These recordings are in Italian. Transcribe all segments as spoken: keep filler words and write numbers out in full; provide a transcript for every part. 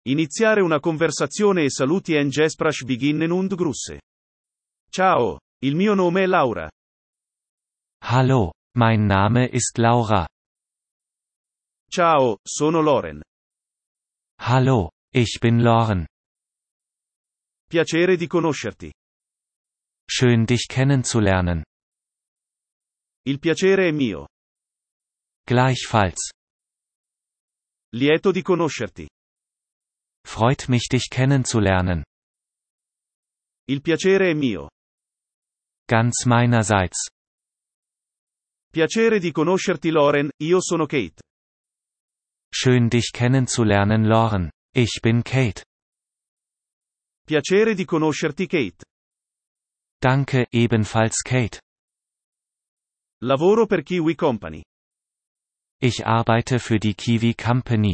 Iniziare una conversazione e saluti en gesprach beginnen und Grüße. Ciao, il mio nome è Laura. Hallo, mein Name ist Laura. Ciao, sono Loren. Hallo, ich bin Loren. Piacere di conoscerti. Schön dich kennenzulernen. Il piacere è mio. Gleichfalls. Lieto di conoscerti. Freut mich dich kennenzulernen. Il piacere è mio. Ganz meinerseits. Piacere di conoscerti Loren, io sono Kate. Schön dich kennenzulernen Loren. Ich bin Kate. Piacere di conoscerti Kate. Danke, ebenfalls Kate. Lavoro per Kiwi Company. Ich arbeite für die Kiwi Company.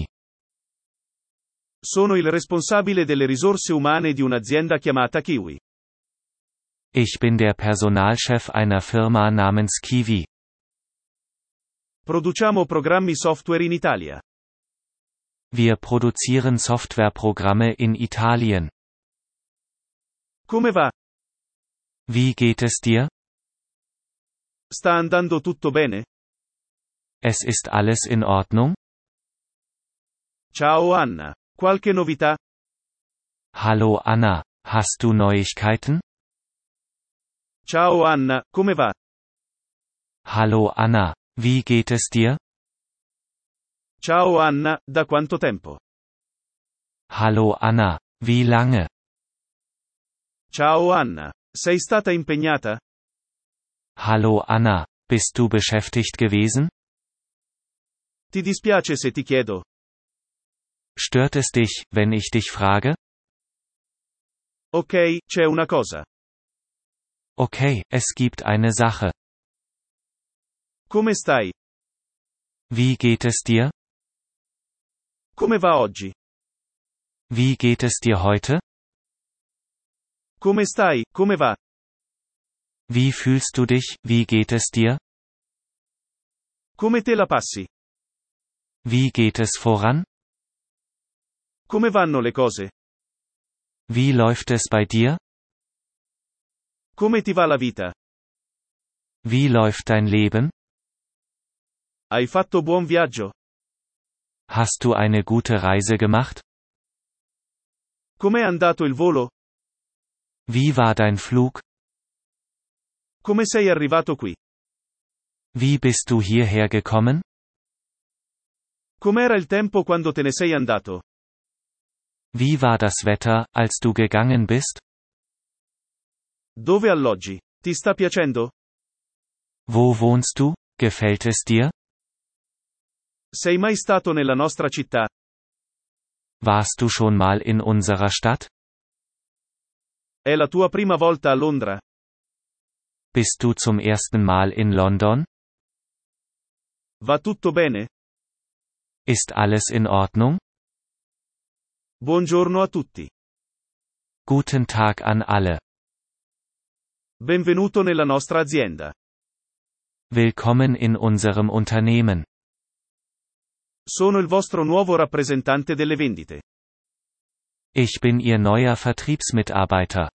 Sono il responsabile delle risorse umane di un'azienda chiamata Kiwi. Ich bin der Personalchef einer Firma namens Kiwi. Produciamo programmi software in Italia. Wir produzieren Softwareprogramme in Italien. Come va? Wie geht es dir? Sta andando tutto bene? Es ist alles in Ordnung? Ciao Anna. Qualche novità? Hallo Anna, hast du Neuigkeiten? Ciao Anna, come va? Hallo Anna, wie geht es dir? Ciao Anna, da quanto tempo? Hallo Anna, wie lange? Ciao Anna, sei stata impegnata? Hallo Anna, bist du beschäftigt gewesen? Ti dispiace se ti chiedo? Stört es dich, wenn ich dich frage? Ok, c'è una cosa. Okay, es gibt eine Sache. Come stai? Wie geht es dir? Come va oggi? Wie geht es dir heute? Come stai, come va? Wie fühlst du dich, wie geht es dir? Come te la passi? Wie geht es voran? Come vanno le cose? Wie läuft es bei dir? Come ti va la vita? Wie läuft dein Leben? Hai fatto buon viaggio? Hast du eine gute Reise gemacht? Com'è andato il volo? Wie war dein Flug? Come sei arrivato qui? Wie bist du hierher gekommen? Com'era il tempo quando te ne sei andato? Wie war das Wetter, als du gegangen bist? Dove alloggi? Ti sta piacendo? Wo wohnst du? Gefällt es dir? Sei mai stato nella nostra città? Warst du schon mal in unserer Stadt? È la tua prima volta a Londra? Bist du zum ersten Mal in London? Va tutto bene? Ist alles in Ordnung? Buongiorno a tutti. Guten Tag an alle. Benvenuto nella nostra azienda. Willkommen in unserem Unternehmen. Sono il vostro nuovo rappresentante delle vendite. Ich bin Ihr neuer Vertriebsmitarbeiter.